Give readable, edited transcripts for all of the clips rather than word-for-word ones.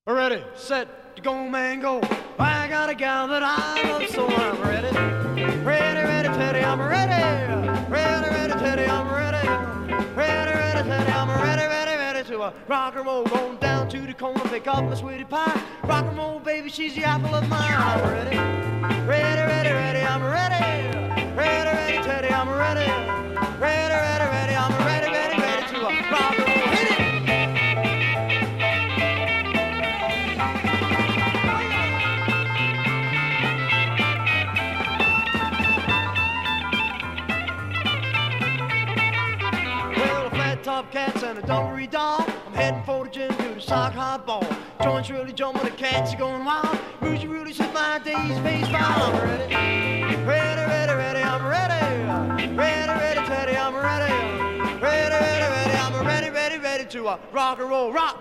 Ready, set, to go, man, go. I got a gal that I love, so I'm ready. Ready, ready, Teddy, I'm ready. Ready, ready, Teddy, I'm ready. Ready, ready, Teddy, I'm ready, ready, ready to rock and roll. Going down to the corner, pick up my sweetie pie. Rock and roll, baby, she's the apple of my eye. I'm ready. Ready, ready, ready, I'm ready. Ready, ready, Teddy, I'm ready. Ready, ready, ready, I'm ready, ready, ready to rock and roll. Hit it! Top cats and a dungaree doll. I'm heading for the gym to the sock hot ball. Joints really jumping, the cats are going wild. Rudy Rudy says my day's face file. I'm ready. Ready, ready, ready, I'm ready. Ready, ready, Teddy, I'm ready. Ready, ready, ready, I'm ready, ready, ready to rock and roll, rock.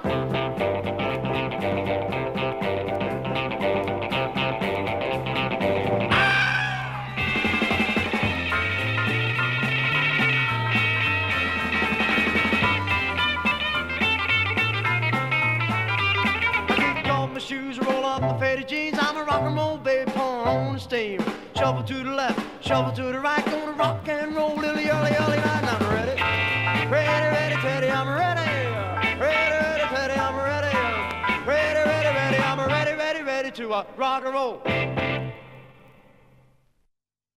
Shoes, roll up my faded jeans. I'm a rock and roll baby, pouring on the steam. Shuffle to the left, shuffle to the right. Gonna rock and roll lily, early, early night. And I'm ready. Ready, ready, Teddy, I'm ready. Ready, ready, Teddy, I'm ready. Ready, ready, ready, I'm ready, ready, ready to rock and roll.